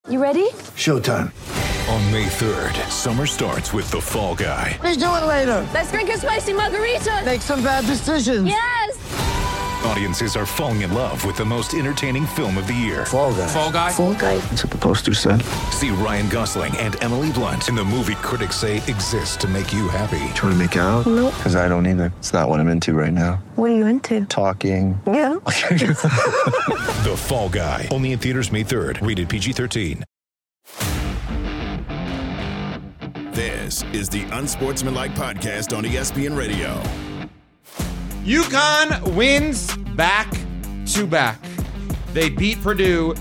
You ready? Showtime. On May 3rd, summer starts with The Fall Guy. Let's do it later. Let's drink a spicy margarita. Make some bad decisions. Yes! Audiences are falling in love with the most entertaining film of the year. Fall Guy. Fall Guy? Fall Guy. That's what the poster said. See Ryan Gosling and Emily Blunt in the movie critics say exists to make you happy. Trying to make it out? Nope. Because I don't either. It's not what I'm into right now. What are you into? Talking. Yeah. The Fall Guy. Only in theaters May 3rd. Rated PG-13. This is the Unsportsmanlike Podcast on ESPN Radio. UConn wins back-to-back. They beat Purdue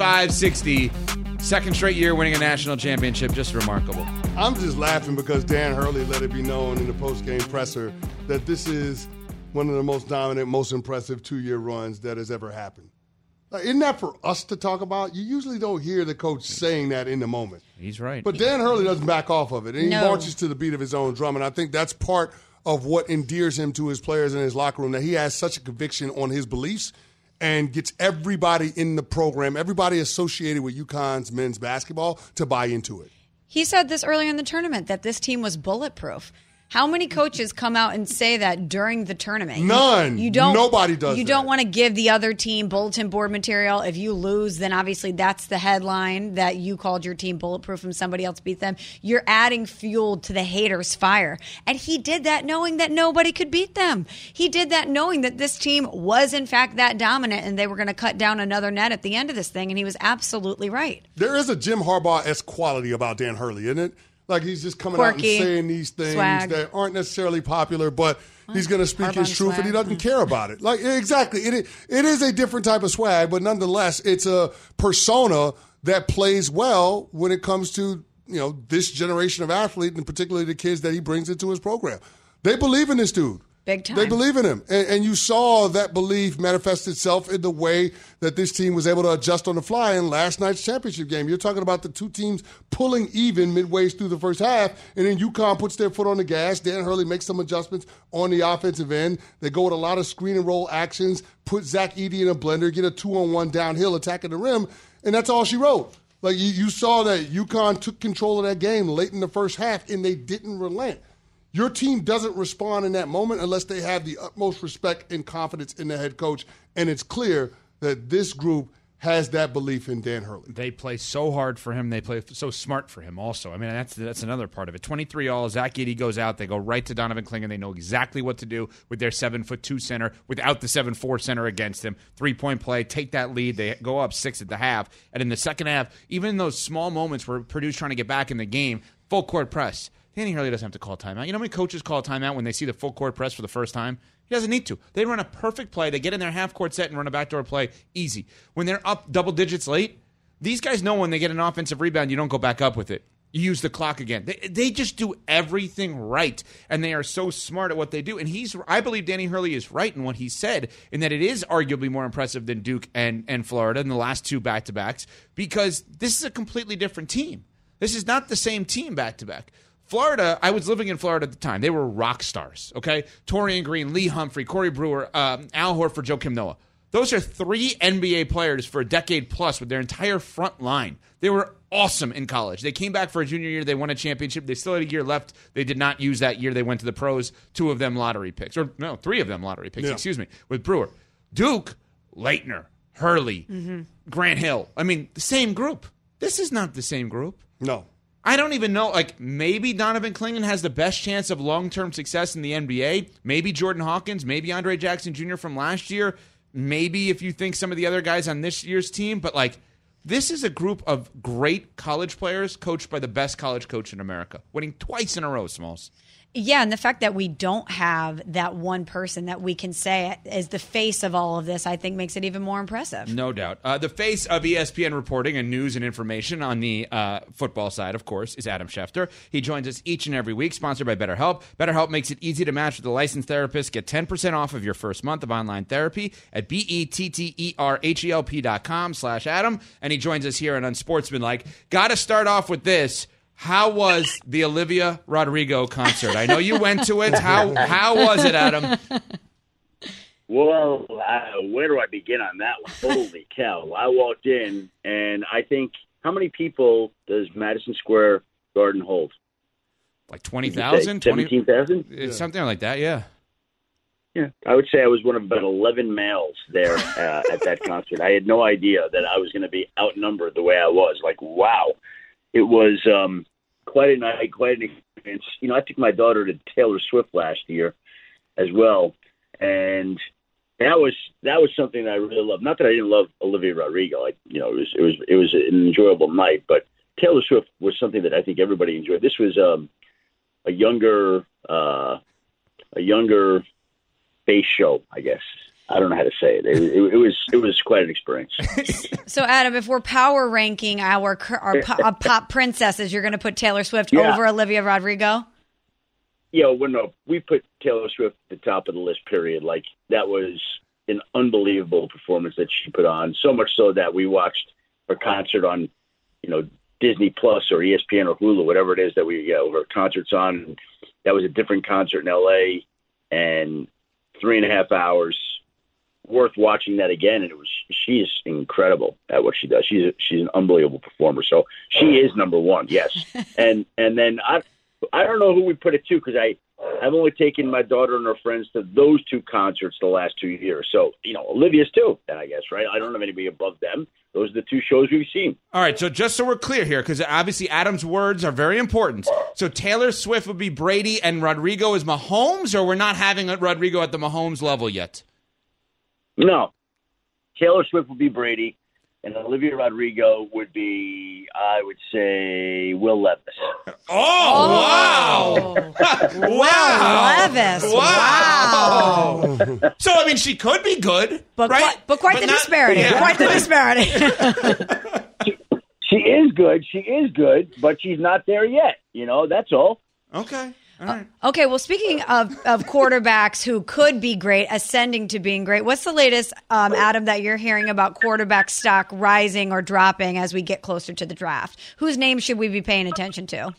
75-60. Second straight year winning a national championship. Just remarkable. I'm just laughing because Dan Hurley let it be known in the post-game presser that this is one of the most dominant, most impressive two-year runs that has ever happened. Isn't that for us to talk about? You usually don't hear the coach saying that in the moment. He's right. But Dan Hurley doesn't back off of it. And he marches to the beat of his own drum. And I think that's part of what endears him to his players in his locker room, that he has such a conviction on his beliefs and gets everybody in the program, everybody associated with UConn's men's basketball, to buy into it. He said this earlier in the tournament, that this team was bulletproof. How many coaches come out and say that during the tournament? None. Nobody does that. You don't want to give the other team bulletin board material. If you lose, then obviously that's the headline, that you called your team bulletproof and somebody else beat them. You're adding fuel to the haters' fire. And he did that knowing that nobody could beat them. He did that knowing that this team was, in fact, that dominant and they were going to cut down another net at the end of this thing. And he was absolutely right. There is a Jim Harbaugh-esque quality about Dan Hurley, isn't it? Like, he's just coming Quirky, out and saying these things swag. that aren't necessarily popular, but he's going to speak his truth, and he doesn't care about it. Like, exactly. It is a different type of swag, but nonetheless, it's a persona that plays well when it comes to, this generation of athlete, and particularly the kids that he brings into his program. They believe in this dude. Big time. They believe in him. And you saw that belief manifest itself in the way that this team was able to adjust on the fly in last night's championship game. You're talking about the two teams pulling even midway through the first half, and then UConn puts their foot on the gas. Dan Hurley makes some adjustments on the offensive end. They go with a lot of screen and roll actions, put Zach Edey in a blender, get a 2-on-1 downhill attacking the rim, and that's all she wrote. Like, you saw that UConn took control of that game late in the first half, and they didn't relent. Your team doesn't respond in that moment unless they have the utmost respect and confidence in the head coach, and it's clear that this group has that belief in Dan Hurley. They play so hard for him. They play so smart for him also. I mean, that's another part of it. 23-all, Zach Edey goes out. They go right to Donovan Clingan. They know exactly what to do with their 7'2" center without the 7'4" center against him. Three-point play, take that lead. They go up 6 at the half. And in the second half, even in those small moments where Purdue's trying to get back in the game, full court press. Danny Hurley doesn't have to call a timeout. You know how many coaches call a timeout when they see the full court press for the first time? He doesn't need to. They run a perfect play. They get in their half-court set and run a backdoor play easy. When they're up double digits late, these guys know when they get an offensive rebound, you don't go back up with it. You use the clock again. They just do everything right, and they are so smart at what they do. And I believe Danny Hurley is right in what he said, in that it is arguably more impressive than Duke and Florida in the last two back-to-backs, because this is a completely different team. This is not the same team back-to-back. Florida, I was living in Florida at the time. They were rock stars, okay? Torian Green, Lee Humphrey, Corey Brewer, Al Horford, Joakim Noah. Those are 3 NBA players for a decade plus with their entire front line. They were awesome in college. They came back for a junior year. They won a championship. They still had a year left. They did not use that year. They went to the pros. 2 of them lottery picks. Or, no, 3 of them lottery picks, excuse me, with Brewer. Duke, Leitner, Hurley, Grant Hill. I mean, the same group. This is not the same group. No. I don't even know. Like, maybe Donovan Clingan has the best chance of long-term success in the NBA. Maybe Jordan Hawkins. Maybe Andre Jackson Jr. from last year. Maybe if you think some of the other guys on this year's team. But, like, this is a group of great college players coached by the best college coach in America, winning twice in a row, Smalls. Yeah, and the fact that we don't have that one person that we can say is the face of all of this, I think makes it even more impressive. No doubt. The face of ESPN reporting and news and information on the football side, of course, is Adam Schefter. He joins us each and every week, sponsored by BetterHelp. BetterHelp makes it easy to match with a licensed therapist. Get 10% off of your first month of online therapy at BetterHelp.com/Adam. And he joins us here on Unsportsmanlike. Got to start off with this. How was the Olivia Rodrigo concert? I know you went to it. How was it, Adam? Well, where do I begin on that one? Holy cow. I walked in, and I think, how many people does Madison Square Garden hold? Like 20,000? 17,000? Something like that, yeah. Yeah, I would say I was one of about 11 males there at that concert. I had no idea that I was going to be outnumbered the way I was. Like, wow. It was quite a night, quite an experience. You know, I took my daughter to Taylor Swift last year as well, and that was something that I really loved. Not that I didn't love Olivia Rodrigo. It was an enjoyable night, but Taylor Swift was something that I think everybody enjoyed. This was a younger bass show, I guess. I don't know how to say it. It was quite an experience. So, Adam, if we're power ranking our pop princesses, you're going to put Taylor Swift over Olivia Rodrigo? Yeah, well, no, we put Taylor Swift at the top of the list, period. Like, that was an unbelievable performance that she put on, so much so that we watched her concert on, Disney Plus or ESPN or Hulu, whatever it is that her concert's on. That was a different concert in L.A., and 3.5 hours, worth watching that again. And she is incredible at what she does. She's an unbelievable performer. So she is number one, yes. and then I don't know who we put it to, because I've only taken my daughter and her friends to those two concerts the last 2 years. So, Olivia's too, I guess, right? I don't have anybody above them. Those are the two shows we've seen. All right, so just so we're clear here, because obviously Adam's words are very important. So Taylor Swift would be Brady and Rodrigo is Mahomes, or we're not having Rodrigo at the Mahomes level yet? No. Taylor Swift would be Brady, and Olivia Rodrigo would be, I would say, Will Levis. Oh, wow. Wow. Levis. Wow. So, she could be good, but right? Quite the disparity. Yeah. Quite the disparity. She is good, but she's not there yet. That's all. Okay. All right. Okay, well, speaking of quarterbacks who could be great, ascending to being great, what's the latest, Adam, that you're hearing about quarterback stock rising or dropping as we get closer to the draft? Whose name should we be paying attention to?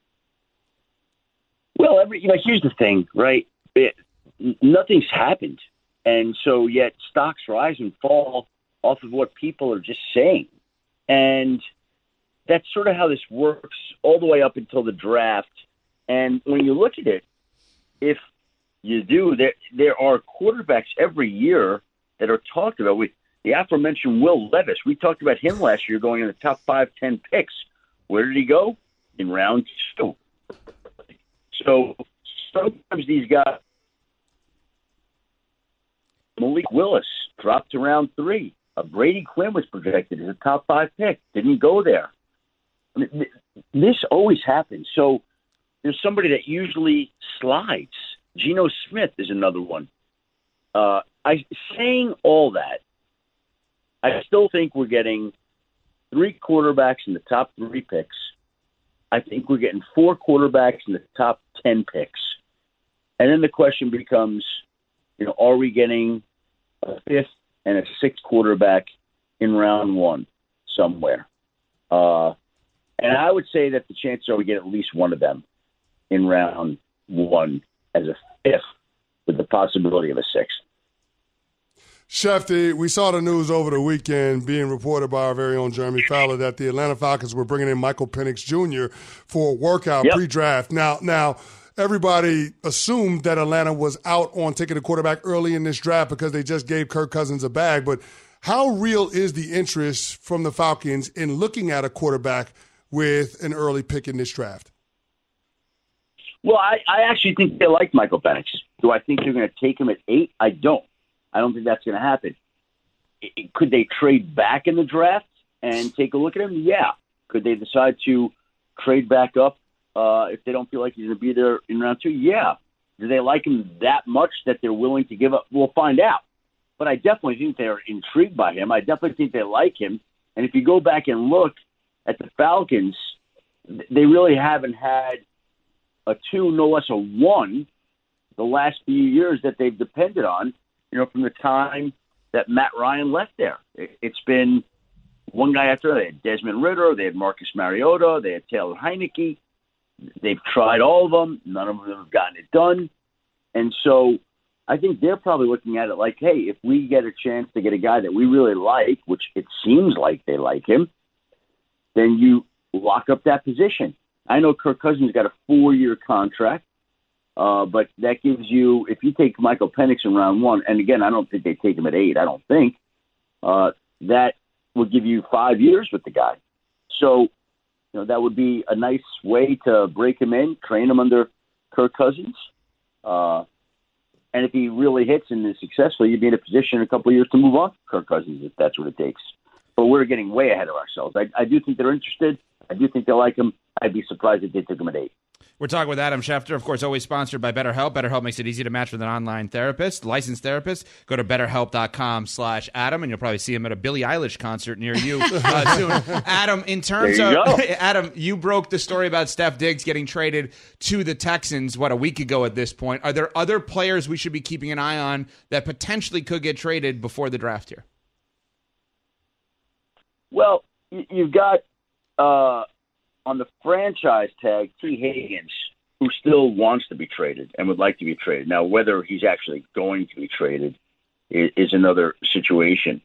Well, here's the thing, right? Nothing's happened. And so yet stocks rise and fall off of what people are just saying. And that's sort of how this works all the way up until the draft. And when you look at it, if you do, there are quarterbacks every year that are talked about. The aforementioned Will Levis, we talked about him last year going in the top 5-10 picks. Where did he go? In round 2. So sometimes these guys, Malik Willis dropped to round 3. Brady Quinn was projected as a top 5 pick. Didn't go there. This always happens. So there's somebody that usually slides. Geno Smith is another one. Saying all that, I still think we're getting 3 quarterbacks in the top 3 picks. I think we're getting 4 quarterbacks in the top 10 picks. And then the question becomes, are we getting a 5th and a 6th quarterback in round 1 somewhere? And I would say that the chances are we get at least one of them in round 1 as a 5th with the possibility of a 6th. Shefty, we saw the news over the weekend being reported by our very own Jeremy Fowler that the Atlanta Falcons were bringing in Michael Penix Jr. for a workout pre-draft. Now, everybody assumed that Atlanta was out on taking a quarterback early in this draft because they just gave Kirk Cousins a bag. But how real is the interest from the Falcons in looking at a quarterback with an early pick in this draft? Well, I actually think they like Michael Penix. Do I think they're going to take him at 8? I don't. I don't think that's going to happen. Could they trade back in the draft and take a look at him? Yeah. Could they decide to trade back up if they don't feel like he's going to be there in round 2? Yeah. Do they like him that much that they're willing to give up? We'll find out. But I definitely think they're intrigued by him. I definitely think they like him. And if you go back and look at the Falcons, they really haven't had a 2, no less a 1, the last few years that they've depended on, from the time that Matt Ryan left there. It's been one guy after another. They had Desmond Ridder, they had Marcus Mariota, they had Taylor Heineke. They've tried all of them. None of them have gotten it done. And so I think they're probably looking at it like, hey, if we get a chance to get a guy that we really like, which it seems like they like him, then you lock up that position. I know Kirk Cousins got a 4-year contract, but that gives you, if you take Michael Penix in round 1, and again, I don't think they take him at 8, I don't think, that would give you 5 years with the guy. So, that would be a nice way to break him in, train him under Kirk Cousins. And if he really hits and is successful, you'd be in a position in a couple of years to move on to Kirk Cousins if that's what it takes. But we're getting way ahead of ourselves. I do think they're interested. I do think they like him. I'd be surprised if they took him at 8. We're talking with Adam Schefter, of course, always sponsored by BetterHelp. BetterHelp makes it easy to match with an online therapist, licensed therapist. Go to BetterHelp.com/Adam, and you'll probably see him at a Billie Eilish concert near you soon. Adam, in terms of Adam, you broke the story about Steph Diggs getting traded to the Texans, a week ago at this point. Are there other players we should be keeping an eye on that potentially could get traded before the draft here? Well, you've got on the franchise tag, T. Higgins, who still wants to be traded and would like to be traded. Now, whether he's actually going to be traded is another situation.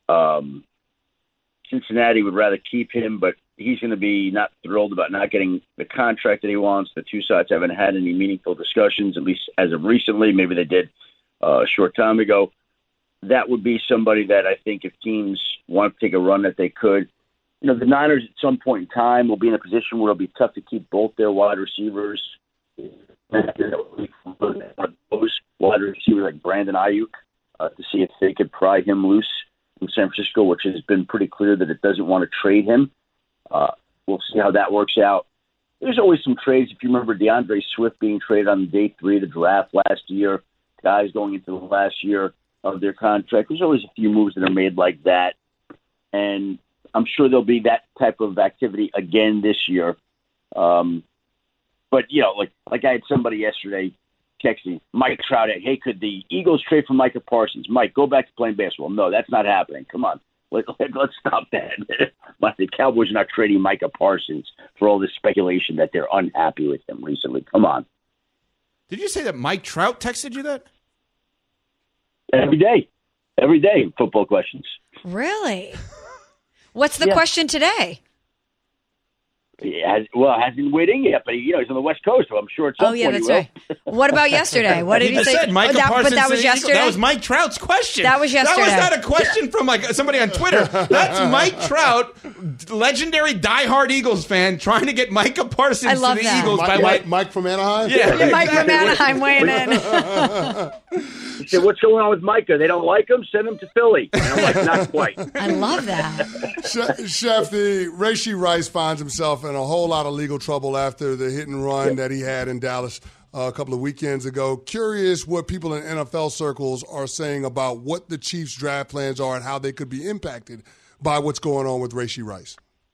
Cincinnati would rather keep him, but he's going to be not thrilled about not getting the contract that he wants. The two sides haven't had any meaningful discussions, at least as of recently. Maybe they did a short time ago. That would be somebody that I think if teams want to take a run that they could. The Niners at some point in time will be in a position where it'll be tough to keep both their wide receivers. Those wide receivers like Brandon Ayuk to see if they could pry him loose from San Francisco, which has been pretty clear that it doesn't want to trade him. We'll see how that works out. There's always some trades. If you remember DeAndre Swift being traded on day 3 of the draft last year, guys going into the last year of their contract, there's always a few moves that are made like that. And I'm sure there'll be that type of activity again this year. But, like I had somebody yesterday texting Mike Trout, hey, could the Eagles trade for Micah Parsons? Mike, go back to playing basketball. No, that's not happening. Come on. Let's stop that. The Cowboys are not trading Micah Parsons for all this speculation that they're unhappy with him recently. Come on. Did you say that Mike Trout texted you that? Every day, football questions. Really? What's the question today? He hasn't weighed in yet, but he's on the West Coast, so I'm sure it's. Oh yeah, that's right. What about yesterday? What did he say? Said Micah Parsons, but that was yesterday. That was Mike Trout's question. That was yesterday. That was not a question from somebody on Twitter. That's Mike Trout, legendary diehard Eagles fan, trying to get Micah Parsons to the Eagles. Mike from Anaheim. Yeah, Mike from Anaheim weighing in. He said, "What's going on with Micah? They don't like him. Send him to Philly." And I'm like, "Not quite." I love that. Chef, Rashee Rice finds himself in a whole lot of legal trouble after the hit and run that he had in Dallas a couple of weekends ago. Curious what people in NFL circles are saying about what the Chiefs' draft plans are and how they could be impacted by what's going on with Rashee Rice.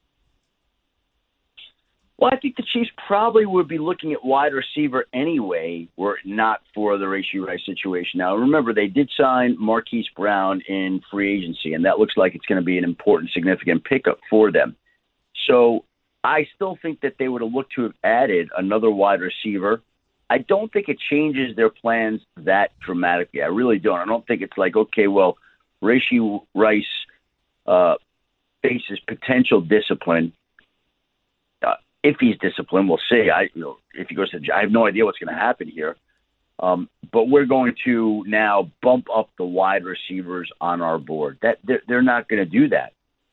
Well, I think the Chiefs probably would be looking at wide receiver anyway, were it not for the Rashee Rice situation. Now, remember, they did sign Marquise Brown in free agency, and that looks like it's going to be an important, significant pickup for them. So I still think that they would have looked to have added another wide receiver. I don't think it changes their plans that dramatically. I really don't. I don't think it's like, okay, well, Rashee Rice faces potential discipline. If he's disciplined, we'll see. If he goes to, I have no idea what's going to happen here. But we're going to now bump up the wide receivers on our board. That they're not going to do that.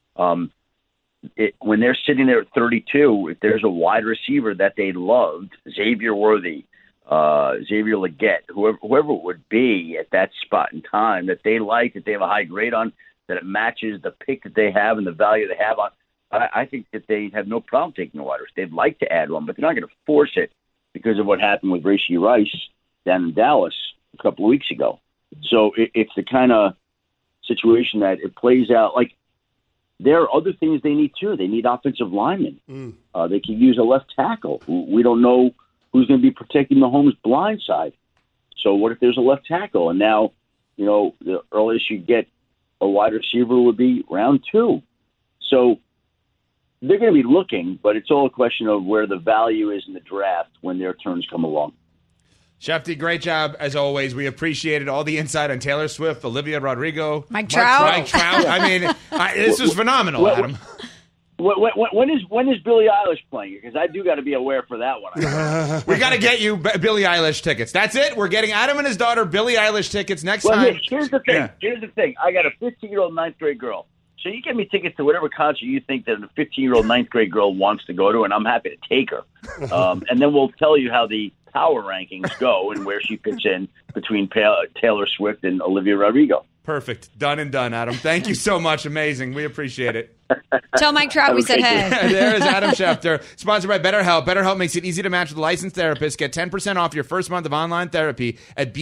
When they're sitting there at 32, if there's a wide receiver that they loved, Xavier Worthy, Xavier Legette, whoever it would be at that spot in time that they like, that they have a high grade on, that it matches the pick that they have and the value they have on, I think that they have no problem taking a wide receiver. They'd like to add one, but they're not going to force it because of what happened with Rashee Rice down in Dallas a couple of weeks ago. So it's the kind of situation that it plays out. Like, there are other things they need, too. They need offensive linemen. They could use a left tackle. We don't know who's going to be protecting Mahomes' blind side. So what if there's a left tackle? And now, the earliest you get a wide receiver would be round 2. So they're going to be looking, but it's all a question of where the value is in the draft when their turns come along. Shefty, great job, as always. We appreciated all the insight on Taylor Swift, Olivia Rodrigo. Mike Trout. I mean, this was phenomenal, Adam. When is Billie Eilish playing? Because I do got to be aware for that one. We got to get you Billie Eilish tickets. That's it. We're getting Adam and his daughter Billie Eilish tickets next time. Here's the thing. Yeah. Here's the thing. I got a 15-year-old ninth grade girl. So you get me tickets to whatever concert you think that a 15-year-old ninth grade girl wants to go to, and I'm happy to take her. And then we'll tell you how the power rankings go and where she fits in between Taylor Swift and Olivia Rodrigo. Perfect. Done and done, Adam. Thank you so much. Amazing. We appreciate it. Tell Mike Trout we said hey. There is Adam Schefter, sponsored by BetterHelp. BetterHelp makes it easy to match with a licensed therapist. Get 10% off your first month of online therapy at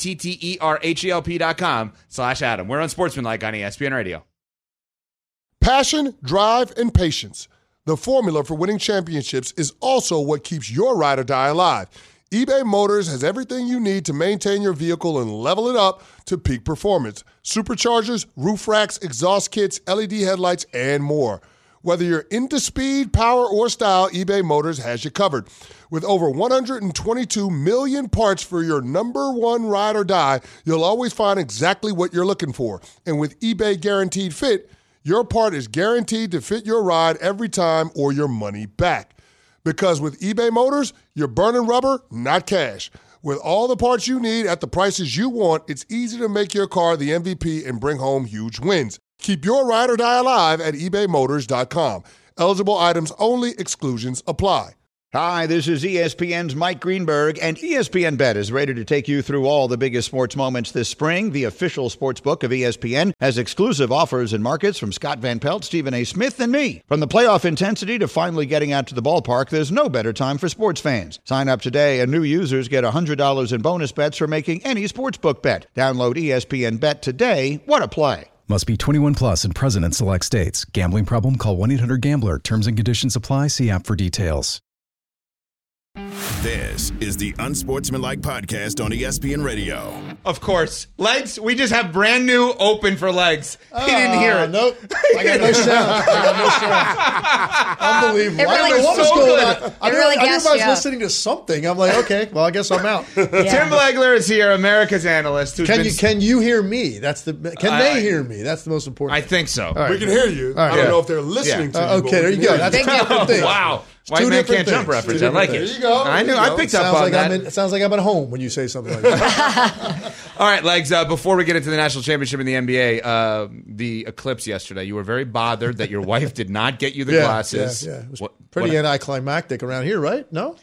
BetterHelp.com/Adam. We're on Sportsmanlike on ESPN Radio. Passion, drive, and patience. The formula for winning championships is also what keeps your ride or die alive. eBay Motors has everything you need to maintain your vehicle and level it up to peak performance. Superchargers, roof racks, exhaust kits, LED headlights, and more. Whether you're into speed, power, or style, eBay Motors has you covered. With over 122 million parts for your number one ride or die, you'll always find exactly what you're looking for. And with eBay Guaranteed Fit, your part is guaranteed to fit your ride every time or your money back. Because with eBay Motors, you're burning rubber, not cash. With all the parts you need at the prices you want, it's easy to make your car the MVP and bring home huge wins. Keep your ride or die alive at ebaymotors.com. Eligible items only. Exclusions apply. Hi, this is ESPN's Mike Greenberg, and ESPN Bet is ready to take you through all the biggest sports moments this spring. The official sports book of ESPN has exclusive offers and markets from Scott Van Pelt, Stephen A. Smith, and me. From the playoff intensity to finally getting out to the ballpark, there's no better time for sports fans. Sign up today, and new users get $100 in bonus bets for making any sportsbook bet. Download ESPN Bet today. What a play. Must be 21 plus and present in select states. Gambling problem? Call 1-800-GAMBLER. Terms and conditions apply. See app for details. This is the Unsportsmanlike Podcast on ESPN Radio. Of course. Legs, we just have brand new open for Legs. He didn't hear it. Nope. I got no sound. Unbelievable. It really, I don't know what was going on. I knew I was listening to something. I'm like, okay, well, I guess I'm out. Tim Legler is here, America's analyst. Can you hear me? Can they hear me? That's the most important. I think so. Right. We can hear you. Right. I don't know if they're listening to you. Okay, there you go. That's a different thing. Wow. White man can't jump reference. I like it. There you go. I picked up on that. It sounds like I'm at home when you say something like that. All right, Legs, before we get into the national championship in the NBA, the eclipse yesterday, you were very bothered that your wife did not get you the glasses. Yeah. It was pretty anticlimactic around here, right? No?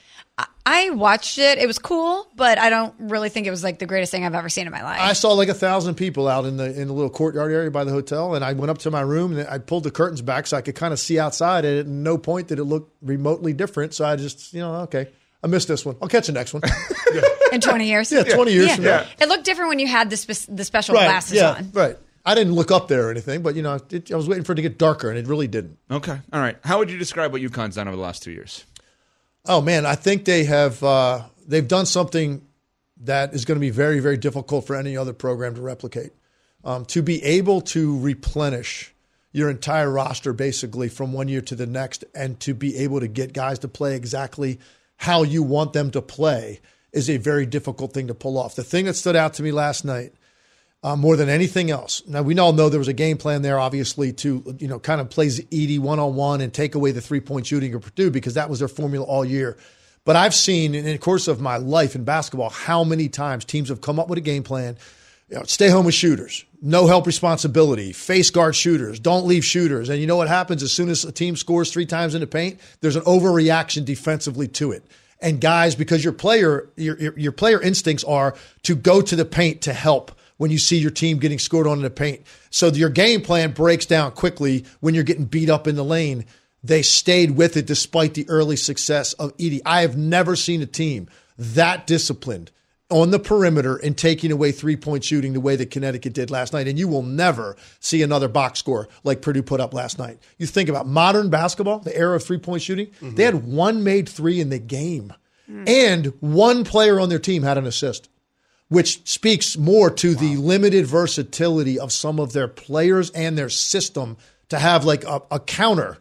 I watched it. It was cool, but I don't really think it was like the greatest thing I've ever seen in my life. I saw like 1,000 people out in the little courtyard area by the hotel, and I went up to my room and I pulled the curtains back so I could kind of see outside. And at no point did it look remotely different. So I just, okay, I missed this one. I'll catch the next one. In 20 years? Yeah, 20 years from now. It looked different when you had the special glasses on. Right. I didn't look up there or anything, but I was waiting for it to get darker, and it really didn't. Okay. All right. How would you describe what UConn's done over the last 2 years? Oh, man, I think they have they've done something that is going to be very, very difficult for any other program to replicate. To be able to replenish your entire roster basically from one year to the next and to be able to get guys to play exactly how you want them to play is a very difficult thing to pull off. The thing that stood out to me last night, more than anything else. Now, we all know there was a game plan there, obviously, to kind of play Edey one-on-one and take away the three-point shooting of Purdue because that was their formula all year. But I've seen in the course of my life in basketball how many times teams have come up with a game plan, stay home with shooters, no help responsibility, face guard shooters, don't leave shooters. And you know what happens as soon as a team scores 3 times in the paint? There's an overreaction defensively to it. And guys, because your player instincts are to go to the paint to help when you see your team getting scored on in the paint. So your game plan breaks down quickly when you're getting beat up in the lane. They stayed with it despite the early success of Edey. I have never seen a team that disciplined on the perimeter and taking away three-point shooting the way that Connecticut did last night. And you will never see another box score like Purdue put up last night. You think about modern basketball, the era of three-point shooting, they had 1 made 3 in the game. And 1 player on their team had an assist, which speaks more to the limited versatility of some of their players and their system to have like a counter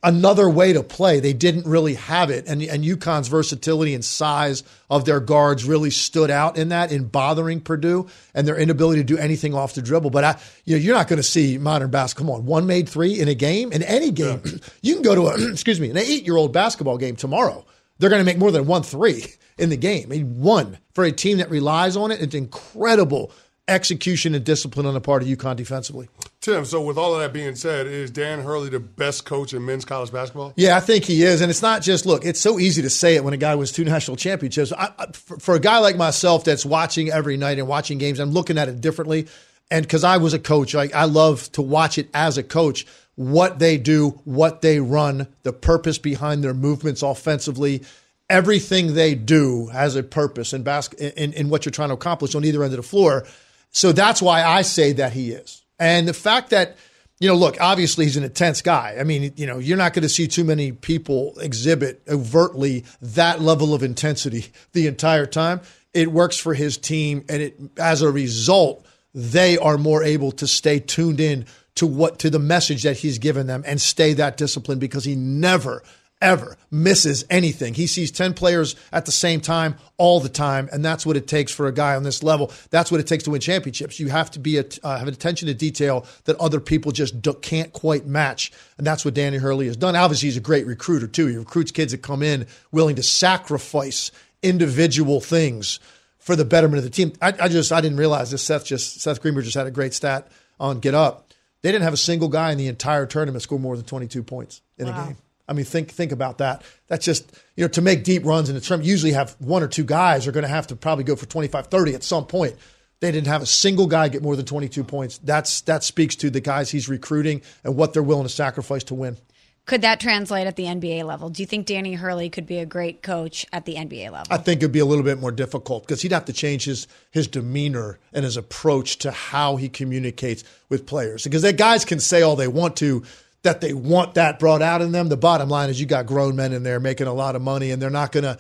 another way to play. They didn't really have it. And UConn's versatility and size of their guards really stood out in bothering Purdue and their inability to do anything off the dribble. But you're not going to see modern basketball. Come on, one made three in a game, in any game. Yeah. You can go to an 8-year-old basketball game tomorrow. They're going to make more than 1 3 in the game. I mean, one for a team that relies on it. It's incredible execution and discipline on the part of UConn defensively. Tim, so with all of that being said, is Dan Hurley the best coach in men's college basketball? Yeah, I think he is. And it's not just, look, it's so easy to say it when a guy wins 2 national championships. For a guy like myself that's watching every night and watching games, I'm looking at it differently. And because I was a coach, I love to watch it as a coach, what they do, what they run, the purpose behind their movements offensively. Everything they do has a purpose in what you're trying to accomplish on either end of the floor. So that's why I say that he is. And the fact that, look, obviously he's an intense guy. I mean, you're not going to see too many people exhibit overtly that level of intensity the entire time. It works for his team, and as a result, they are more able to stay tuned in to the message that he's given them and stay that disciplined, because he never, ever misses anything. He sees 10 players at the same time all the time, and that's what it takes for a guy on this level. That's what it takes to win championships. You have to be have an attention to detail that other people just can't quite match, and that's what Danny Hurley has done. Obviously, he's a great recruiter, too. He recruits kids that come in willing to sacrifice individual things for the betterment of the team. I didn't realize this. Seth Greenberg just had a great stat on Get Up. They didn't have a single guy in the entire tournament score more than 22 points in a game. I mean, think about that. That's just, to make deep runs in the tournament, usually have 1 or 2 guys are going to have to probably go for 25, 30 at some point. They didn't have a single guy get more than 22 points. That speaks to the guys he's recruiting and what they're willing to sacrifice to win. Could that translate at the NBA level? Do you think Danny Hurley could be a great coach at the NBA level? I think it'd be a little bit more difficult because he'd have to change his demeanor and his approach to how he communicates with players. Because the guys can say all they want to, that they want that brought out in them. The bottom line is you got grown men in there making a lot of money, and they're not gonna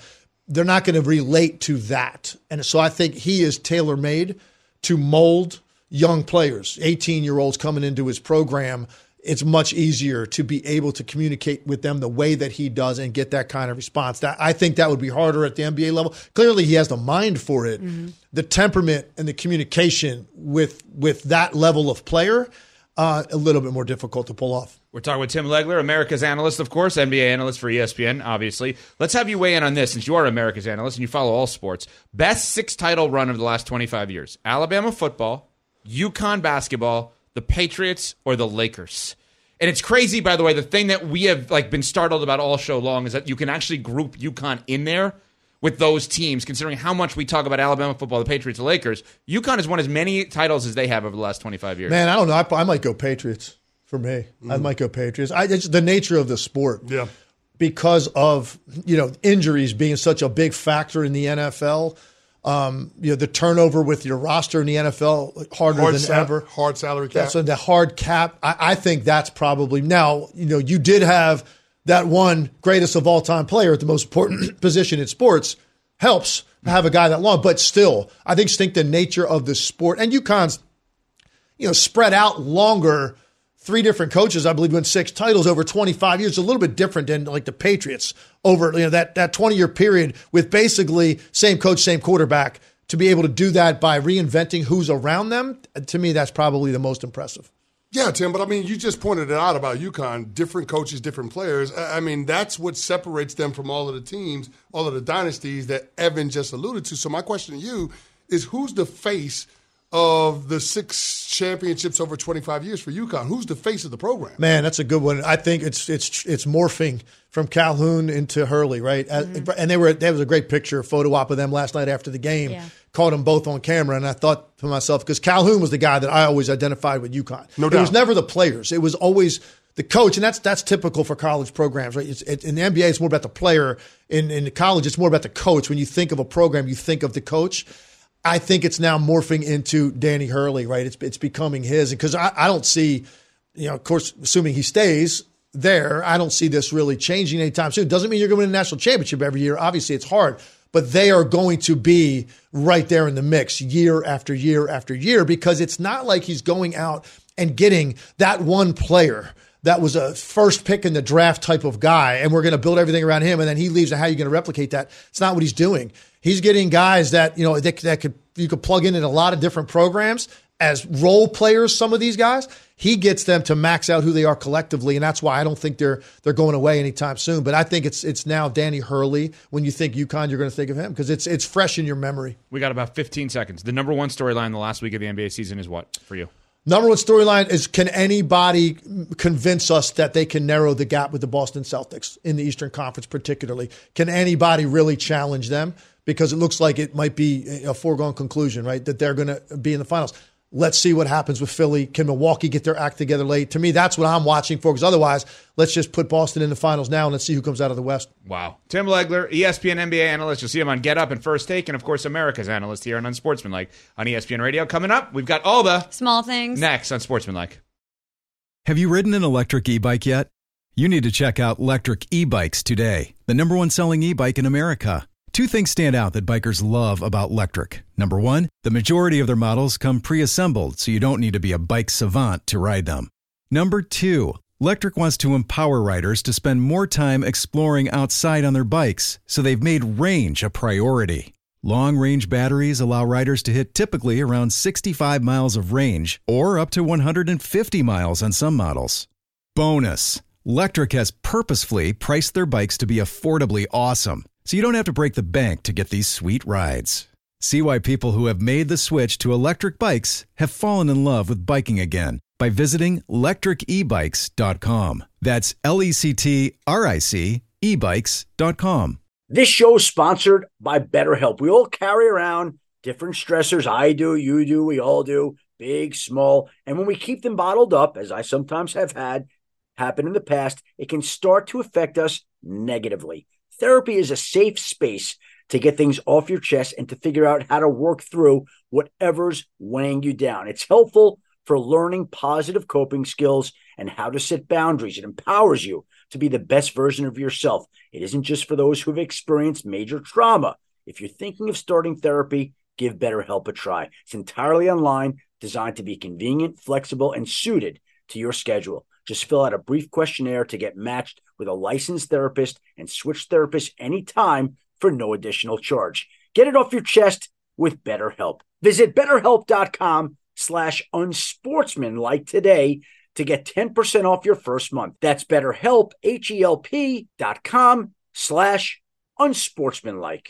relate to that. And so I think he is tailor-made to mold young players, 18-year-olds coming into his program. It's much easier to be able to communicate with them the way that he does and get that kind of response. I think that would be harder at the NBA level. Clearly, he has the mind for it. Mm-hmm. The temperament and the communication with that level of player, a little bit more difficult to pull off. We're talking with Tim Legler, America's analyst, of course, NBA analyst for ESPN, obviously. Let's have you weigh in on this, since you are America's analyst and you follow all sports. Best 6-title run of the last 25 years. Alabama football, UConn basketball, the Patriots, or the Lakers. And it's crazy, by the way, the thing that we have been startled about all show long is that you can actually group UConn in there with those teams, considering how much we talk about Alabama football, the Patriots, the Lakers. UConn has won as many titles as they have over the last 25 years. Man, I don't know. I might go Patriots for me. I might go Patriots. It's the nature of the sport. Yeah. Because of, injuries being such a big factor in the NFL. The turnover with your roster in the NFL harder than ever. Hard salary cap. So the hard cap. I think that's probably now. You did have that one greatest of all time player at the most important position in sports. Helps to have a guy that long, but still, I think the nature of the sport and UConn's, spread out longer. 3 different coaches, I believe, won 6 titles over 25 years. A little bit different than the Patriots over that 20-year period with basically same coach, same quarterback. To be able to do that by reinventing who's around them, to me, that's probably the most impressive. Yeah, Tim, but you just pointed it out about UConn, different coaches, different players. That's what separates them from all of the teams, all of the dynasties that Evan just alluded to. So my question to you is, who's the face of the 6 championships over 25 years for UConn? Who's the face of the program? Man, that's a good one. I think it's morphing from Calhoun into Hurley, right? Mm-hmm. And there was a great picture, photo op of them last night after the game. Yeah. Caught them both on camera, and I thought to myself, because Calhoun was the guy that I always identified with UConn. No doubt. It was never the players. It was always the coach, and that's typical for college programs, right? In the NBA, it's more about the player. In college, it's more about the coach. When you think of a program, you think of the coach. I think it's now morphing into Danny Hurley, right? It's becoming his. Because I don't see, of course, assuming he stays there, I don't see this really changing anytime soon. Doesn't mean you're going to win a national championship every year. Obviously, it's hard. But they are going to be right there in the mix year after year after year, because it's not like he's going out and getting that one player that was a first pick in the draft type of guy, and we're going to build everything around him, and then he leaves, and how are you going to replicate that? It's not what he's doing. He's getting guys that, you could plug in a lot of different programs as role players, some of these guys. He gets them to max out who they are collectively, and that's why I don't think they're going away anytime soon. But I think it's now Danny Hurley. When you think UConn, you're going to think of him because it's fresh in your memory. We got about 15 seconds. The number one storyline the last week of the NBA season is what for you? Number one storyline is, can anybody convince us that they can narrow the gap with the Boston Celtics in the Eastern Conference particularly? Can anybody really challenge them? Because it looks like it might be a foregone conclusion, right, that they're going to be in the finals. Let's see what happens with Philly. Can Milwaukee get their act together late? To me, that's what I'm watching for, because otherwise, let's just put Boston in the finals now and let's see who comes out of the West. Wow. Tim Legler, ESPN NBA analyst. You'll see him on Get Up and First Take, and, of course, America's analyst here on Unsportsmanlike on ESPN Radio. Coming up, we've got all the small things next on Sportsmanlike. Have you ridden an electric e-bike yet? You need to check out Lectric E-Bikes today, the number one selling e-bike in America. Two things stand out that bikers love about Lectric. Number one, the majority of their models come pre-assembled, so you don't need to be a bike savant to ride them. Number two, Lectric wants to empower riders to spend more time exploring outside on their bikes, so they've made range a priority. Long-range batteries allow riders to hit typically around 65 miles of range, or up to 150 miles on some models. Bonus, Lectric has purposefully priced their bikes to be affordably awesome, so you don't have to break the bank to get these sweet rides. See why people who have made the switch to electric bikes have fallen in love with biking again by visiting lectricebikes.com. That's LECTRIC ebikes.com. This show is sponsored by BetterHelp. We all carry around different stressors. I do, you do, we all do, big, small. And when we keep them bottled up, as I sometimes have had happen in the past, it can start to affect us negatively. Therapy is a safe space to get things off your chest and to figure out how to work through whatever's weighing you down. It's helpful for learning positive coping skills and how to set boundaries. It empowers you to be the best version of yourself. It isn't just for those who have experienced major trauma. If you're thinking of starting therapy, give BetterHelp a try. It's entirely online, designed to be convenient, flexible, and suited to your schedule. Just fill out a brief questionnaire to get matched with a licensed therapist and switch therapists anytime for no additional charge. Get it off your chest with BetterHelp. Visit BetterHelp.com/unsportsmanlike today to get 10% off your first month. That's BetterHelp, HELP.com/unsportsmanlike.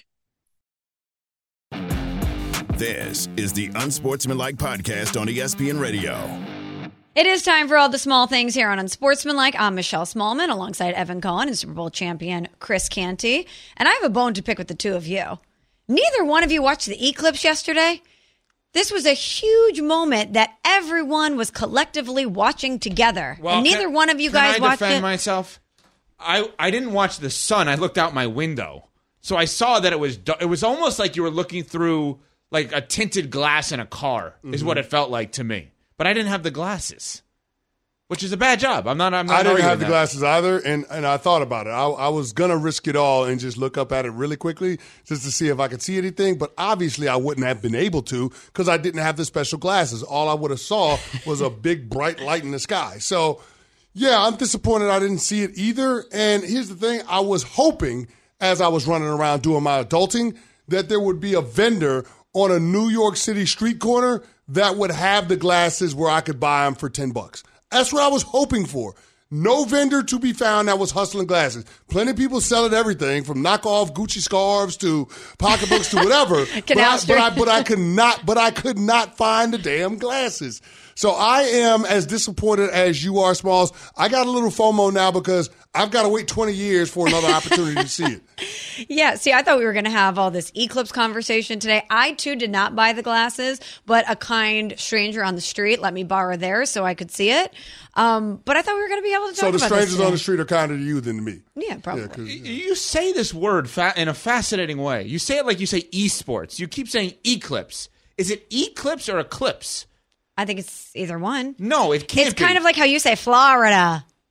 This is the Unsportsmanlike Podcast on ESPN Radio. It is time for all the small things here on Unsportsmanlike. I'm Michelle Smallman alongside Evan Cohen and Super Bowl champion Chris Canty. And I have a bone to pick with the two of you. Neither one of you watched the Eclipse yesterday. This was a huge moment that everyone was collectively watching together. Well, and neither one of you guys watched it. Can I defend myself? I didn't watch the sun. I looked out my window. So I saw that it was almost like you were looking through like a tinted glass in a car, is what it felt like to me. But I didn't have the glasses, which is a bad job. I'm not. I didn't have the glasses either, and I thought about it. I was gonna risk it all and just look up at it really quickly just to see if I could see anything. But obviously, I wouldn't have been able to because I didn't have the special glasses. All I would have saw was a big bright light in the sky. So, yeah, I'm disappointed I didn't see it either. And here's the thing: I was hoping, as I was running around doing my adulting, that there would be a vendor on a New York City street corner that would have the glasses where I could buy them for $10. That's what I was hoping for. No vendor to be found that was hustling glasses. Plenty of people selling everything from knockoff Gucci scarves to pocketbooks to whatever. but I could not find the damn glasses. So I am as disappointed as you are, Smalls. I got a little FOMO now because I've got to wait 20 years for another opportunity to see it. Yeah, see, I thought we were going to have all this Eclipse conversation today. I, too, did not buy the glasses, but a kind stranger on the street let me borrow theirs so I could see it. But I thought we were going to be able to talk about this. So the strangers on the street are kinder to you than to me. Yeah, probably. You say this word in a fascinating way. You say it like you say esports. You keep saying Eclipse. Is it Eclipse or Eclipse? I think it's either one. No, it can't be. It's kind of like how you say Florida.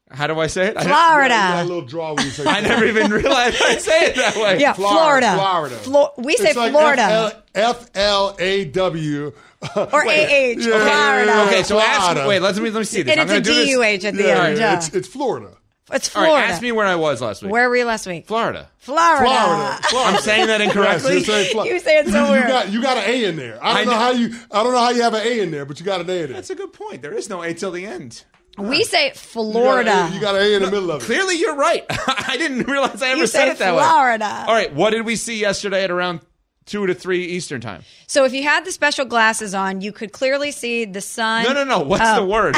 How do I say it? Florida. That little draw when you say I never even realized I say it that way. Yeah, Florida. We say It's like Florida. FLAW. Or AH. Florida. Okay, so ask me. Wait, let me see this. And I'm it's a gonna do this. DUH at the end. Yeah. It's Florida. It's All Florida. right, ask me where I was last week. Where were you last week? Florida. Florida. I'm saying that incorrectly. Yes, You say it so weird. You got an A in there. I don't know how you have an A in there, but you got an A in there. That's a good point. There is no A till the end. We say Florida. You got an A in the middle of it. Clearly, you're right. I didn't realize I ever You said say it that way. Florida. All right, what did we see yesterday at around 2 to 3 Eastern time? So if you had the special glasses on, you could clearly see the sun. No. What's the word?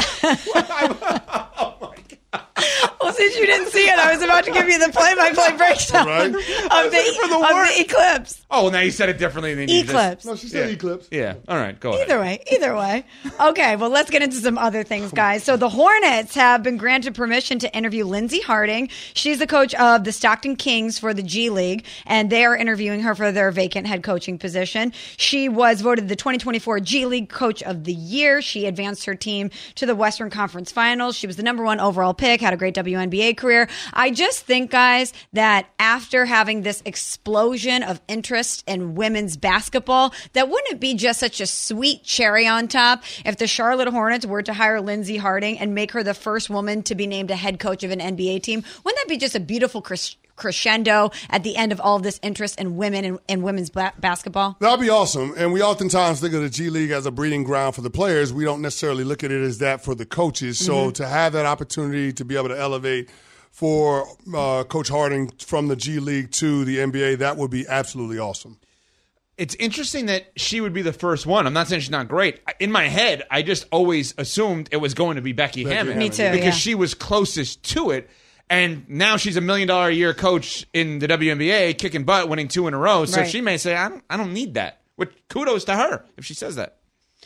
Well, since you didn't see it, I was about to give you the play-by-play breakdown Right. of the eclipse. Oh, well, now you said it differently than you Eclipse. No, she said eclipse. Yeah. All right, go ahead. Either way. Okay, well, let's get into some other things, guys. So the Hornets have been granted permission to interview Lindsey Harding. She's the coach of the Stockton Kings for the G League, and they are interviewing her for their vacant head coaching position. She was voted the 2024 G League Coach of the Year. She advanced her team to the Western Conference Finals. She was the number 1 overall pick, had a great WNBA career. I just think, guys, that after having this explosion of interest in women's basketball, that wouldn't it be just such a sweet cherry on top if the Charlotte Hornets were to hire Lindsey Harding and make her the first woman to be named a head coach of an NBA team? Wouldn't that be just a beautiful crescendo at the end of all of this interest in women and women's basketball? That'd be awesome. And we oftentimes think of the G League as a breeding ground for the players. We don't necessarily look at it as that for the coaches. So to have that opportunity to be able to elevate for Coach Harding from the G League to the NBA, that would be absolutely awesome. It's interesting that she would be the first one. I'm not saying she's not great. In my head, I just always assumed it was going to be Becky Hammond. Me too, because she was closest to it. And now she's $1 million a year coach in the WNBA, kicking butt, winning 2 in a row. So she may say, I don't need that. Which, kudos to her if she says that.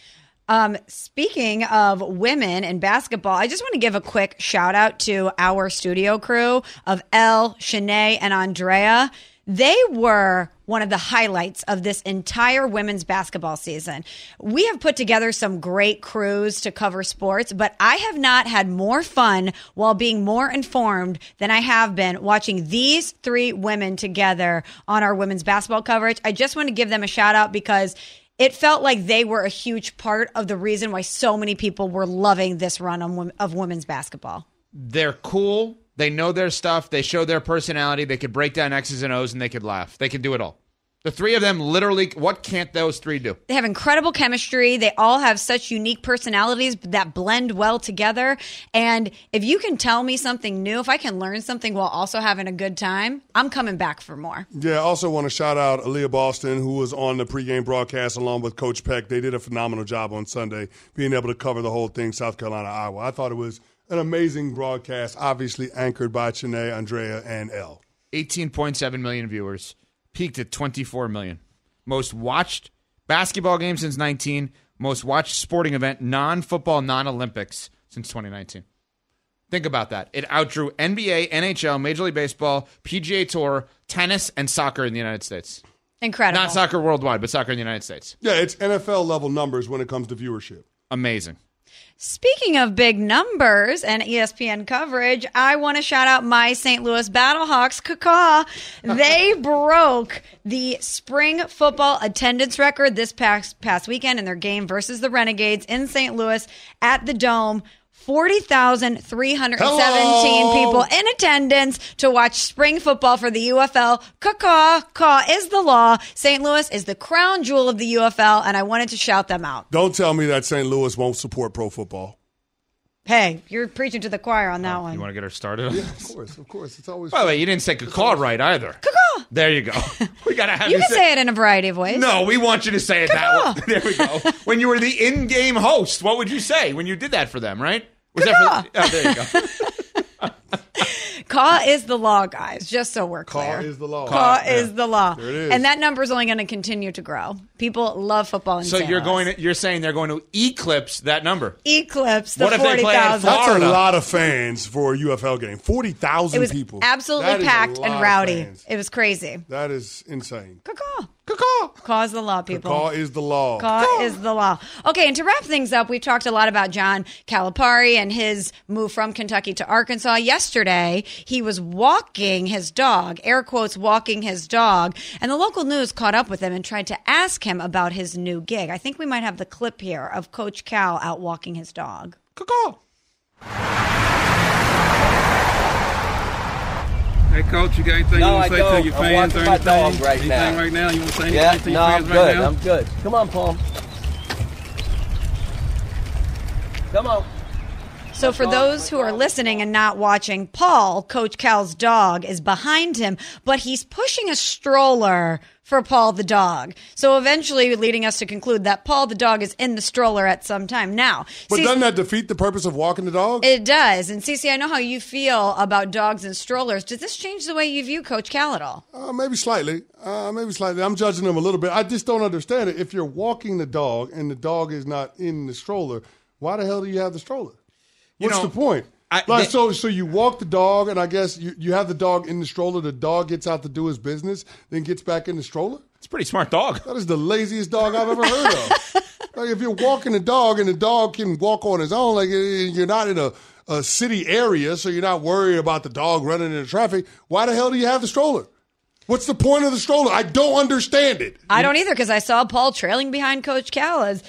Speaking of women in basketball, I just want to give a quick shout out to our studio crew of Elle, Shanae, and Andrea. They were one of the highlights of this entire women's basketball season. We have put together some great crews to cover sports, but I have not had more fun while being more informed than I have been watching these 3 women together on our women's basketball coverage. I just want to give them a shout out because it felt like they were a huge part of the reason why so many people were loving this run of women's basketball. They're cool. They know their stuff. They show their personality. They could break down X's and O's, and they could laugh. They could do it all. The 3 of them literally, what can't those 3 do? They have incredible chemistry. They all have such unique personalities that blend well together. And if you can tell me something new, if I can learn something while also having a good time, I'm coming back for more. Yeah, I also want to shout out Aaliyah Boston, who was on the pregame broadcast along with Coach Peck. They did a phenomenal job on Sunday, being able to cover the whole thing, South Carolina, Iowa. I thought it was an amazing broadcast, obviously anchored by Shanae, Andrea, and Elle. 18.7 million viewers. Peaked at 24 million. Most watched basketball game since 19. Most watched sporting event, non-football, non-Olympics since 2019. Think about that. It outdrew NBA, NHL, Major League Baseball, PGA Tour, tennis, and soccer in the United States. Incredible. Not soccer worldwide, but soccer in the United States. Yeah, it's NFL-level numbers when it comes to viewership. Amazing. Speaking of big numbers and ESPN coverage, I want to shout out my St. Louis Battlehawks, Caw. They broke the spring football attendance record this past weekend in their game versus the Renegades in St. Louis at the Dome. 40,317 people in attendance to watch spring football for the UFL. Caw is the law. St. Louis is the crown jewel of the UFL, and I wanted to shout them out. Don't tell me that St. Louis won't support pro football. Hey, you're preaching to the choir on that one. You want to get her started? Yeah, of course. It's always. By the way, you didn't say caw right either. Caw. There you go. We gotta have you can say it in a variety of ways. No, we want you to say it that way. There we go. When you were the in-game host, what would you say when you did that for them? Right? Was that for? Oh, there you go. Caw is the law, guys, just so we're clear. Caw is the law. Caw is the law. There it is. And that number is only going to continue to grow. People love football in St. Louis. You're saying they're going to eclipse that number. Eclipse the What if they play at 40,000. That's Florida? a lot of fans for a UFL game. 40,000 It was people. absolutely That is a packed lot and of rowdy. fans. It was crazy. That is insane. Caw. Caw is the law, people. Caw is the law. Caw is the law. Okay, and to wrap things up, we've talked a lot about John Calipari and his move from Kentucky to Arkansas. Yesterday, he was walking his dog, air quotes, walking his dog, and the local news caught up with him and tried to ask him about his new gig. I think we might have the clip here of Coach Cal out walking his dog. Caw. Hey, Coach, you got anything you want to say to your fans or anything? Right now. Right now? You want to say anything to your fans right now? I'm good. Come on, Paul. Come on. So for those who are listening and not watching, Paul, Coach Cal's dog, is behind him, but he's pushing a stroller for Paul the dog. So eventually leading us to conclude that Paul the dog is in the stroller at some time. Now, but doesn't that defeat the purpose of walking the dog? It does. And Cece, I know how you feel about dogs and strollers. Does this change the way you view Coach Cal at all? Maybe slightly. I'm judging him a little bit. I just don't understand it. If you're walking the dog and the dog is not in the stroller, why the hell do you have the stroller? What's the point? So you walk the dog, and I guess you have the dog in the stroller. The dog gets out to do his business, then gets back in the stroller? It's a pretty smart dog. That is the laziest dog I've ever heard of. Like, if you're walking the dog and the dog can walk on his own, like you're not in a city area, so you're not worried about the dog running into traffic, why the hell do you have the stroller? What's the point of the stroller? I don't understand it. I don't either, because I saw Paul trailing behind Coach Cal as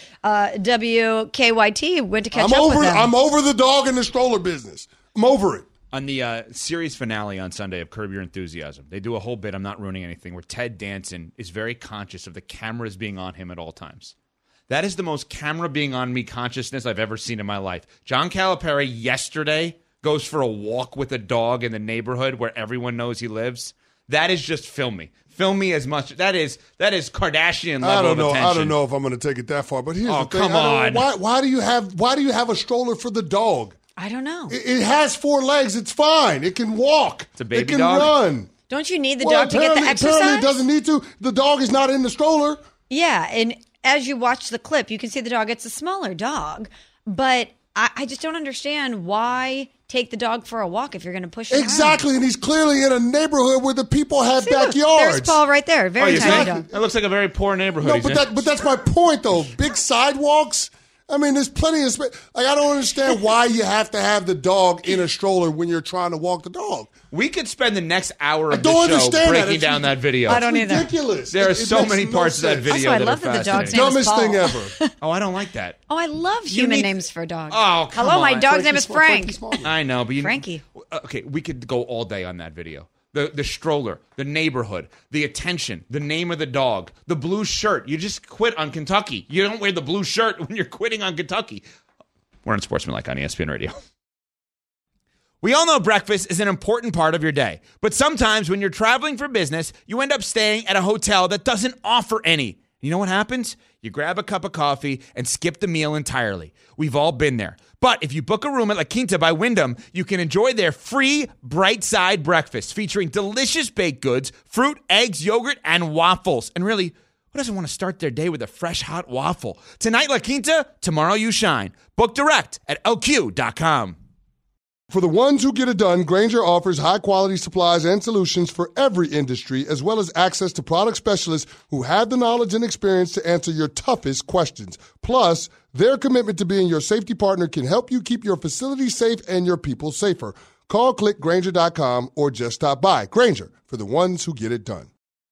WKYT went to catch up with him. I'm over the dog in the stroller business. I'm over it. On the series finale on Sunday of Curb Your Enthusiasm, they do a whole bit, I'm not ruining anything, where Ted Danson is very conscious of the cameras being on him at all times. That is the most camera being on me consciousness I've ever seen in my life. John Calipari yesterday goes for a walk with a dog in the neighborhood where everyone knows he lives. That is just filmy. Film me as much. That is Kardashian level of attention. I don't know if I'm going to take it that far, but here's the thing. Come on. Why do you have a stroller for the dog? I don't know. It has 4 legs. It's fine. It can walk. It's a baby dog. It can dog. run. Don't you need the dog to get the exercise? Apparently it doesn't need to. The dog is not in the stroller. Yeah, and as you watch the clip, you can see the dog. It's a smaller dog, but I just don't understand why take the dog for a walk if you're going to push him Exactly, around. And he's clearly in a neighborhood where the people have backyards. There's Paul right there. Very tiny dog. That looks like a very poor neighborhood. No, but that's my point, though. Big sidewalks. I mean, there's plenty of space. Like, I don't understand why you have to have the dog in a stroller when you're trying to walk the dog. We could spend the next hour of the show breaking down that video. I don't either. Ridiculous. There are so many parts of that video also, I that love are that the dog's fascinating. name is Paul. Dumbest thing ever. Oh, I don't like that. Oh, I love human names for dogs. Oh, come Hello, on. my dog's name is Frank. I know, but Frankie. Okay, we could go all day on that video. The stroller, the neighborhood, the attention, the name of the dog, the blue shirt. You just quit on Kentucky. You don't wear the blue shirt when you're quitting on Kentucky. We're on Sportsmanlike on ESPN Radio. We all know breakfast is an important part of your day, but sometimes when you're traveling for business, you end up staying at a hotel that doesn't offer any. You know what happens? You grab a cup of coffee and skip the meal entirely. We've all been there. But if you book a room at La Quinta by Wyndham, you can enjoy their free Bright Side breakfast featuring delicious baked goods, fruit, eggs, yogurt, and waffles. And really, who doesn't want to start their day with a fresh, hot waffle? Tonight, La Quinta, tomorrow you shine. Book direct at LQ.com. For the ones who get it done, Grainger offers high-quality supplies and solutions for every industry, as well as access to product specialists who have the knowledge and experience to answer your toughest questions. Plus, their commitment to being your safety partner can help you keep your facility safe and your people safer. Call, click Grainger.com, or just stop by. Grainger, for the ones who get it done.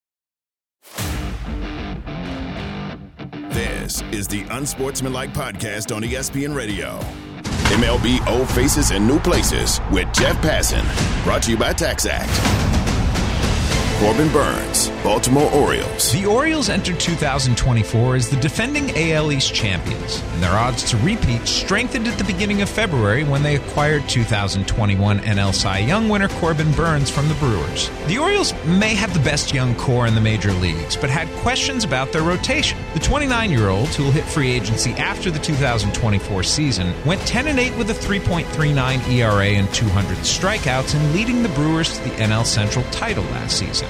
This is the Unsportsmanlike Podcast on ESPN Radio. MLB Old Faces in New Places with Jeff Passan. Brought to you by TaxAct. Corbin Burns, Baltimore Orioles. The Orioles entered 2024 as the defending AL East champions, and their odds to repeat strengthened at the beginning of February when they acquired 2021 NL Cy Young winner Corbin Burns from the Brewers. The Orioles may have the best young core in the major leagues, but had questions about their rotation. The 29-year-old, who will hit free agency after the 2024 season, went 10-8 with a 3.39 ERA and 200 strikeouts in leading the Brewers to the NL Central title last season.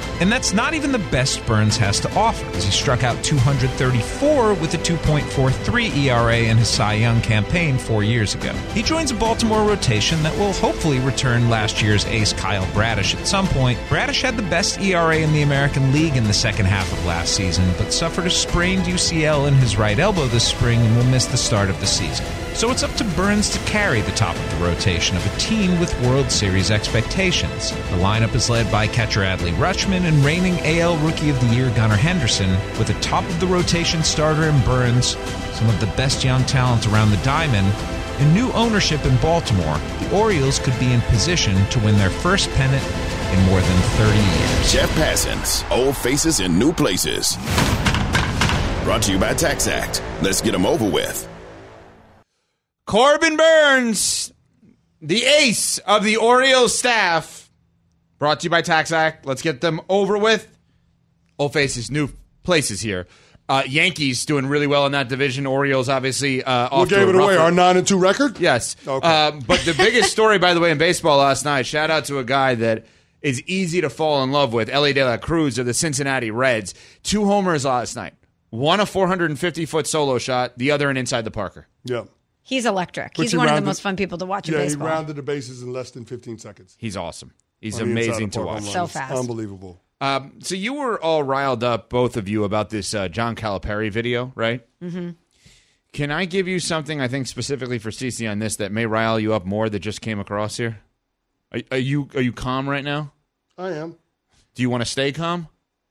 And that's not even the best Burns has to offer, as he struck out 234 with a 2.43 ERA in his Cy Young campaign 4 years ago. He joins a Baltimore rotation that will hopefully return last year's ace Kyle Bradish at some point. Bradish had the best ERA in the American League in the second half of last season, but suffered a sprained UCL in his right elbow this spring and will miss the start of the season. So it's up to Burns to carry the top of the rotation of a team with World Series expectations. The lineup is led by catcher Adley Rutschman and reigning AL Rookie of the Year Gunnar Henderson, with a top-of-the-rotation starter in Burns, some of the best young talent around the diamond, and new ownership in Baltimore. The Orioles could be in position to win their first pennant in more than 30 years. Jeff Passon's Old Faces in New Places. Brought to you by TaxAct. Let's get them over with. Corbin Burns, the ace of the Orioles staff. Brought to you by TaxAct. Let's get them over with. Old Faces, New Places here. Yankees doing really well in that division. Orioles obviously off to a gave it away? rougher- Our 9-2 record? Yes. Okay. But the biggest story, by the way, in baseball last night, shout out to a guy that is easy to fall in love with, Ellie De La Cruz of the Cincinnati Reds. 2 homers last night. One a 450-foot solo shot, the other an inside the Parker. Yeah. He's electric. Which He's he one of the rounded- most fun people to watch in Yeah, baseball. he rounded the bases in less than 15 seconds. He's awesome. He's On the inside amazing of to Park watch. Home So Run. It's fast. Unbelievable. So you were all riled up, both of you, about this John Calipari video, right? Mm-hmm. Can I give you something, I think, specifically for CeCe on this that may rile you up more that just came across here? Are you calm right now? I am. Do you want to stay calm?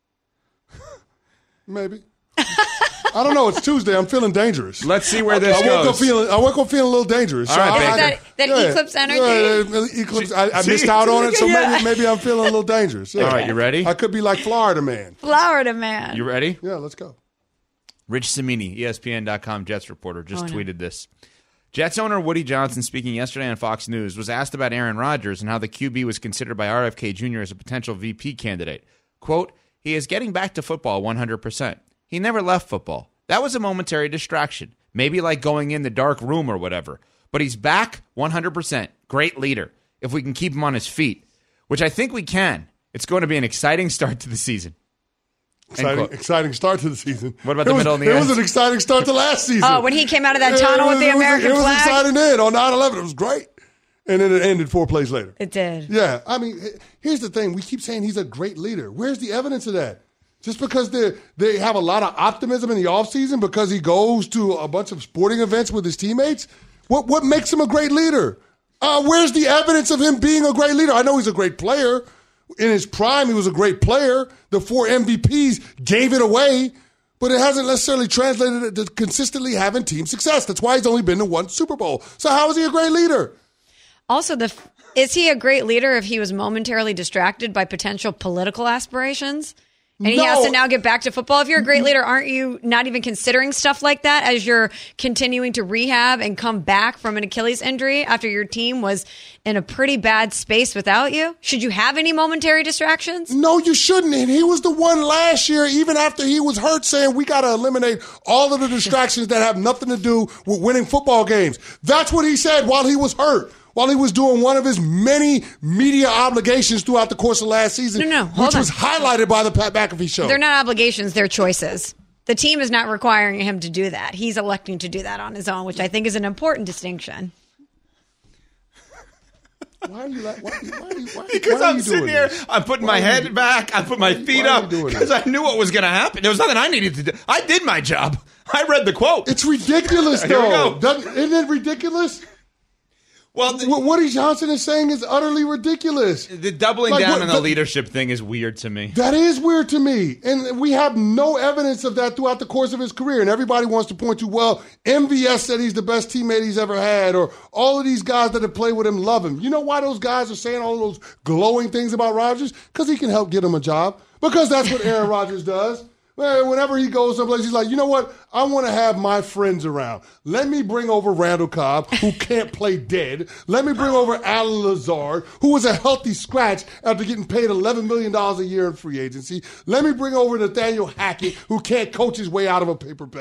Maybe. I don't know. It's Tuesday. I'm feeling dangerous. Let's see where this I woke up goes. feeling a little dangerous. All right, I- baby. That eclipse energy? Yeah, eclipse. I missed out on it, so maybe I'm feeling a little dangerous. Yeah. All right, you ready? I could be like Florida man. Florida man. You ready? Yeah, let's go. Rich Cimini, ESPN.com Jets reporter, just Oh, no. tweeted this. Jets owner Woody Johnson, speaking yesterday on Fox News, was asked about Aaron Rodgers and how the QB was considered by RFK Jr. as a potential VP candidate. Quote, he is getting back to football 100%. He never left football. That was a momentary distraction, maybe like going in the dark room or whatever. But he's back 100%. Great leader. If we can keep him on his feet, which I think we can, it's going to be an exciting start to the season. Exciting start to the season. What about the middle and the It end? was an exciting start to last season. Oh, when he came out of that tunnel with the American It was flag? exciting then on 9/11. It was great. And then it ended 4 plays later. It did. Yeah, I mean, here's the thing. We keep saying he's a great leader. Where's the evidence of that? Just because they have a lot of optimism in the offseason because he goes to a bunch of sporting events with his teammates? What makes him a great leader? Where's the evidence of him being a great leader? I know he's a great player. In his prime, he was a great player. The 4 MVPs gave it away, but it hasn't necessarily translated to consistently having team success. That's why he's only been to 1 Super Bowl. So how is he a great leader? Also, is he a great leader if he was momentarily distracted by potential political aspirations? And he has to now get back to football. If you're a great leader, aren't you not even considering stuff like that as you're continuing to rehab and come back from an Achilles injury after your team was in a pretty bad space without you? Should you have any momentary distractions? No, you shouldn't. And he was the one last year, even after he was hurt, saying we got to eliminate all of the distractions that have nothing to do with winning football games. That's what he said while he was hurt. While he was doing one of his many media obligations throughout the course of last season, which was highlighted by the Pat McAfee show. They're not obligations, they're choices. The team is not requiring him to do that. He's electing to do that on his own, which I think is an important distinction. Why are you like? Because I'm sitting here, I'm putting my head back, I put my feet up, because I knew what was going to happen. There was nothing I needed to do. I did my job. I read the quote. It's ridiculous, Here we though. go. Isn't it ridiculous? Well, what Woody Johnson is saying is utterly ridiculous. The doubling down on the leadership thing is weird to me. That is weird to me. And we have no evidence of that throughout the course of his career. And everybody wants to point to, well, MVS said he's the best teammate he's ever had, or all of these guys that have played with him love him. You know why those guys are saying all those glowing things about Rodgers? Because he can help get him a job. Because that's what Aaron Rodgers does. Whenever he goes someplace, he's like, you know what? I want to have my friends around. Let me bring over Randall Cobb, who can't play dead. Let me bring over Alan Lazard, who was a healthy scratch after getting paid $11 million a year in free agency. Let me bring over Nathaniel Hackett, who can't coach his way out of a paper bag.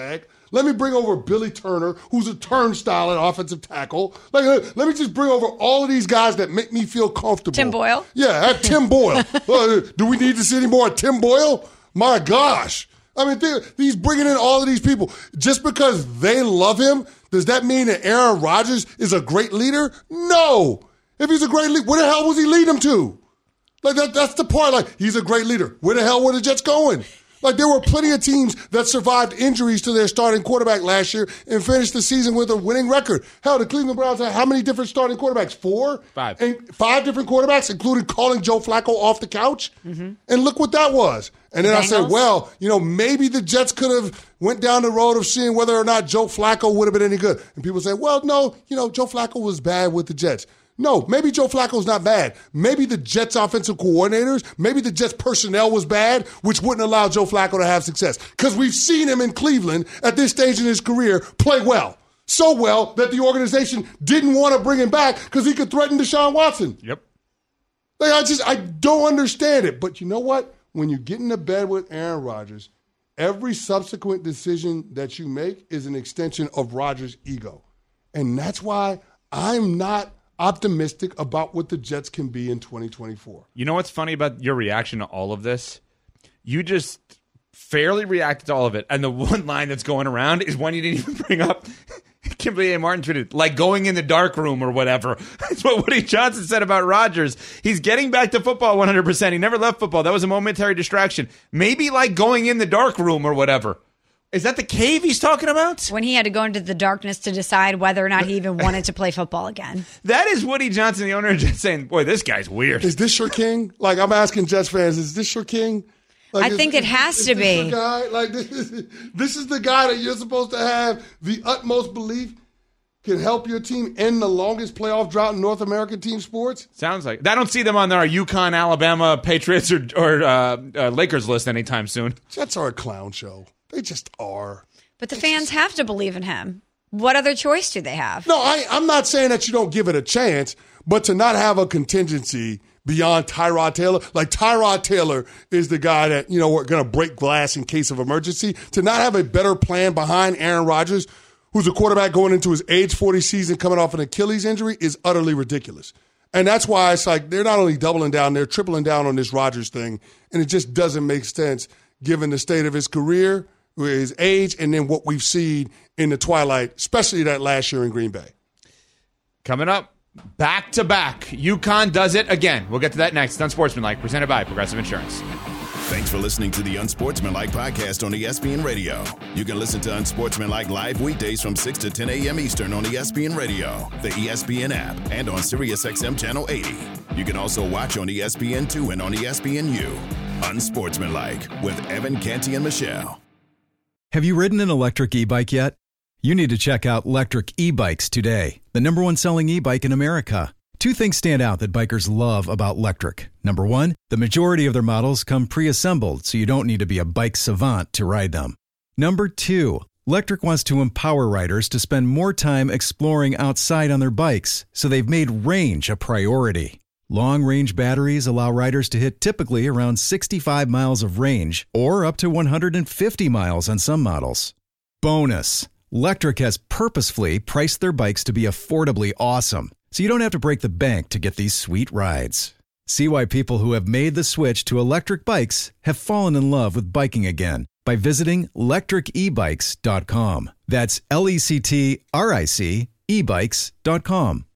Let me bring over Billy Turner, who's a turnstile at offensive tackle. Let me just bring over all of these guys that make me feel comfortable. Tim Boyle? Yeah, have Tim Boyle. Do we need to see any more of Tim Boyle? My gosh. I mean, he's bringing in all of these people. Just because they love him, does that mean that Aaron Rodgers is a great leader? No. If he's a great leader, where the hell was he leading them to? Like, that's the part. Like, he's a great leader. Where the hell were the Jets going? Like, there were plenty of teams that survived injuries to their starting quarterback last year and finished the season with a winning record. Hell, the Cleveland Browns had how many different starting quarterbacks? 4? 5. And 5 different quarterbacks, including calling Joe Flacco off the couch. Mm-hmm. And look what that was. And then I said, well, maybe the Jets could have went down the road of seeing whether or not Joe Flacco would have been any good. And people say, well, no, Joe Flacco was bad with the Jets. No, maybe Joe Flacco's not bad. Maybe the Jets offensive coordinators, maybe the Jets personnel was bad, which wouldn't allow Joe Flacco to have success. Because we've seen him in Cleveland at this stage in his career play well. So well that the organization didn't want to bring him back because he could threaten Deshaun Watson. Yep. Like, I don't understand it. But you know what? When you get into bed with Aaron Rodgers, every subsequent decision that you make is an extension of Rodgers' ego. And that's why I'm not optimistic about what the Jets can be in 2024. You know what's funny about your reaction to all of this? You just fairly reacted to all of it. And the one line that's going around is one you didn't even bring up. Kimberly A. Martin tweeted, like going in the dark room or whatever. That's what Woody Johnson said about Rodgers. He's getting back to football 100%. He never left football. That was a momentary distraction. Maybe like going in the dark room or whatever. Is that the cave he's talking about? When he had to go into the darkness to decide whether or not he even wanted to play football again. That is Woody Johnson, the owner of Jets, saying, boy, this guy's weird. Is this your king? Like, I'm asking Jets fans, is this your king? Like, I think it has to be. Your guy? Like, this is the guy that you're supposed to have the utmost belief can help your team end the longest playoff drought in North American team sports? Sounds like. I don't see them on our UConn, Alabama, Patriots, or Lakers list anytime soon. Jets are a clown show. They just are. But the fans have to believe in him. What other choice do they have? No, I'm not saying that you don't give it a chance, but to not have a contingency beyond Tyrod Taylor. Like, Tyrod Taylor is the guy that, we're going to break glass in case of emergency. To not have a better plan behind Aaron Rodgers, who's a quarterback going into his age 40 season coming off an Achilles injury, is utterly ridiculous. And that's why it's like they're not only doubling down, they're tripling down on this Rodgers thing. And it just doesn't make sense given the state of his career, his age, and then what we've seen in the twilight, especially that last year in Green Bay. Coming up, back-to-back. UConn does it again. We'll get to that next. It's Unsportsmanlike, presented by Progressive Insurance. Thanks for listening to the Unsportsmanlike podcast on ESPN Radio. You can listen to Unsportsmanlike live weekdays from 6 to 10 a.m. Eastern on ESPN Radio, the ESPN app, and on SiriusXM Channel 80. You can also watch on ESPN2 and on ESPNU. Unsportsmanlike with Evan Canty and Michelle. Have you ridden an electric e-bike yet? You need to check out Lectric E-Bikes today, the #1 selling e-bike in America. 2 things stand out that bikers love about Lectric. Number 1, the majority of their models come pre-assembled, so you don't need to be a bike savant to ride them. Number 2, Lectric wants to empower riders to spend more time exploring outside on their bikes, so they've made range a priority. Long-range batteries allow riders to hit typically around 65 miles of range or up to 150 miles on some models. Bonus, Lectric has purposefully priced their bikes to be affordably awesome, so you don't have to break the bank to get these sweet rides. See why people who have made the switch to electric bikes have fallen in love with biking again by visiting lectricebikes.com. That's LECTRIC ebikes.com.